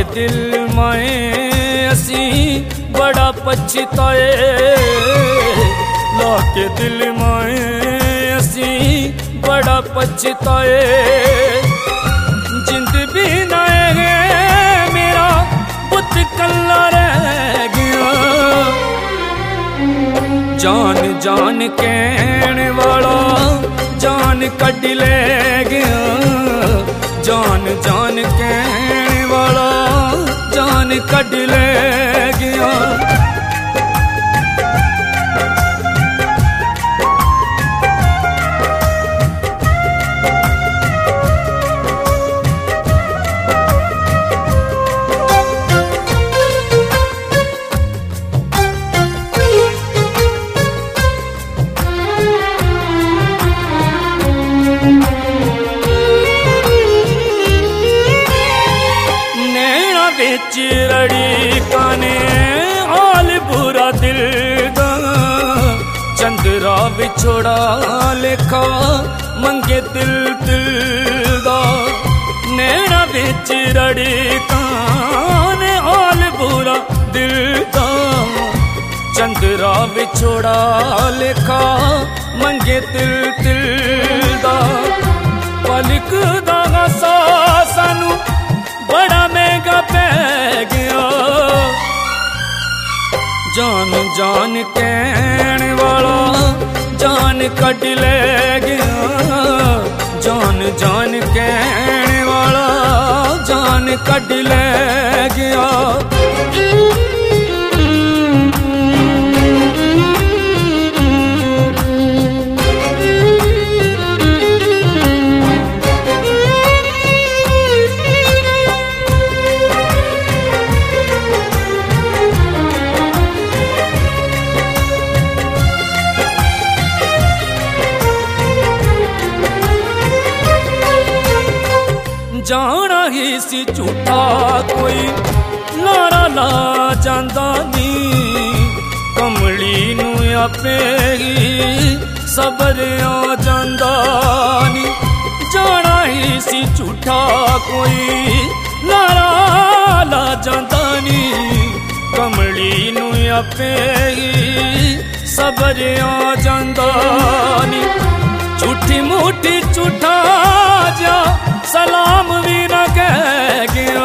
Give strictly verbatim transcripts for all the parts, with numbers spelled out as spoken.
के दिल में असी बड़ा पछताए, ला के दिल में असी बड़ा पछताए। जिंद भी ना है मेरा पुत कल्ला रह गया, जान जान कहने वाला जान कट ले गया, जान जान कहने वाला जान कट ले गया। चिरड़ी काने हाल बुरा दिल दा, चंद्रा विछोड़ा लेखा मंगे दिल दिल दा। नैना बिच रड़ी काने हाल बुरा दिल दा, चंद्रा विछोड़ा लेखा मंगे दिल दिल दा। पलक दा सा सानू बड़ा महंगा पै गया, जान जान कहने वाला जान कट ले गया, जान जान कहने वाला जान कट ले गया। जाना ही सी झूठा कोई लारा ला जांदा नी, कमली नू आपे ही सबर आ जांदा नी। जाना ही सी झूठा कोई लारा ला जांदा नी, कमली नू आपे ही सबर आ जांदा नी। झूठी मूठी झूठा जा सलाम भी न कह गया,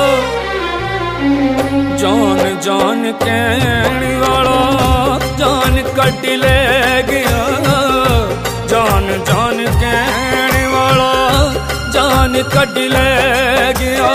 जान जान कहने वाला जान कट ले गया, जान जान कहने वाला जान कट ले गया।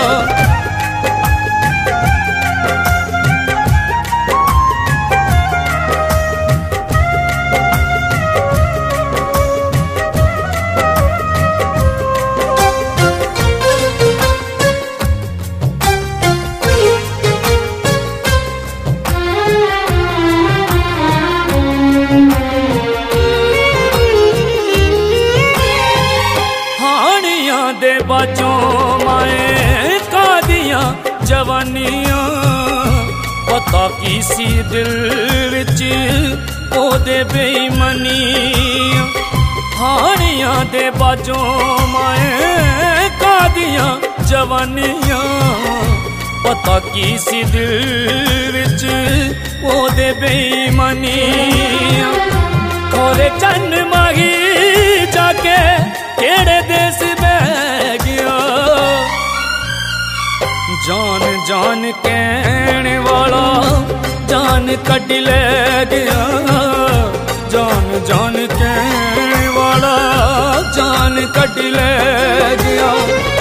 दे बाजों माए कादियां जवानियां, पता की सी दिल विच ओदे बेईमानियां। हानियां दे बाजों माए कादियां जवानियां, पता की सी दिल विच ओदे बेईमानियां। खोरे चन्न माही जाके केड़े देश बह गया, जान जान कहने वाला जान कट ले गया, जान जान कहने वाला जान कट ले गया।